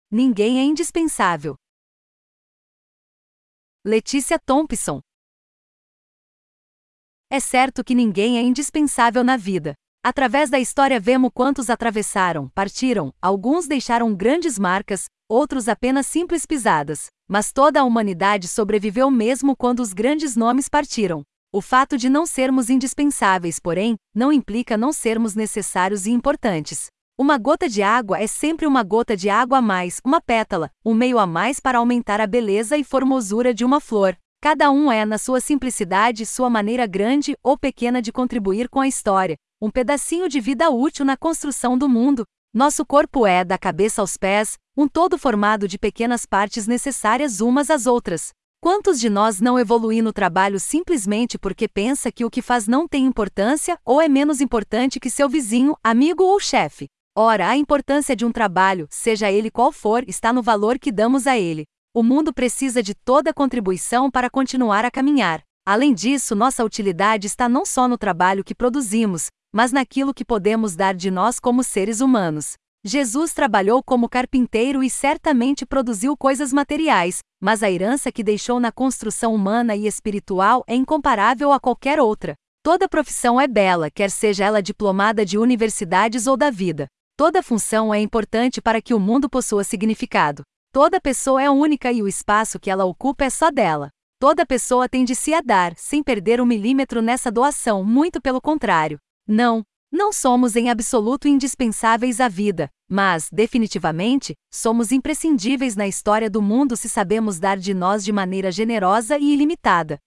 Ninguém é indispensável. Letícia Thompson. É certo que ninguém é indispensável na vida. Através da história vemos quantos atravessaram, partiram, alguns deixaram grandes marcas, outros apenas simples pisadas. Mas toda a humanidade sobreviveu mesmo quando os grandes nomes partiram. O fato de não sermos indispensáveis, porém, não implica não sermos necessários e importantes. Uma gota de água é sempre uma gota de água a mais, uma pétala, um meio a mais para aumentar a beleza e formosura de uma flor. Cada um é, na sua simplicidade, sua maneira grande ou pequena de contribuir com a história, um pedacinho de vida útil na construção do mundo. Nosso corpo é, da cabeça aos pés, um todo formado de pequenas partes necessárias umas às outras. Quantos de nós não evoluem no trabalho simplesmente porque pensa que o que faz não tem importância ou é menos importante que seu vizinho, amigo ou chefe? Ora, a importância de um trabalho, seja ele qual for, está no valor que damos a ele. O mundo precisa de toda contribuição para continuar a caminhar. Além disso, nossa utilidade está não só no trabalho que produzimos, mas naquilo que podemos dar de nós como seres humanos. Jesus trabalhou como carpinteiro e certamente produziu coisas materiais, mas a herança que deixou na construção humana e espiritual é incomparável a qualquer outra. Toda profissão é bela, quer seja ela diplomada de universidades ou da vida. Toda função é importante para que o mundo possua significado. Toda pessoa é única e o espaço que ela ocupa é só dela. Toda pessoa tem de si a dar, sem perder um milímetro nessa doação, muito pelo contrário. Não somos em absoluto indispensáveis à vida, mas, definitivamente, somos imprescindíveis na história do mundo se sabemos dar de nós de maneira generosa e ilimitada.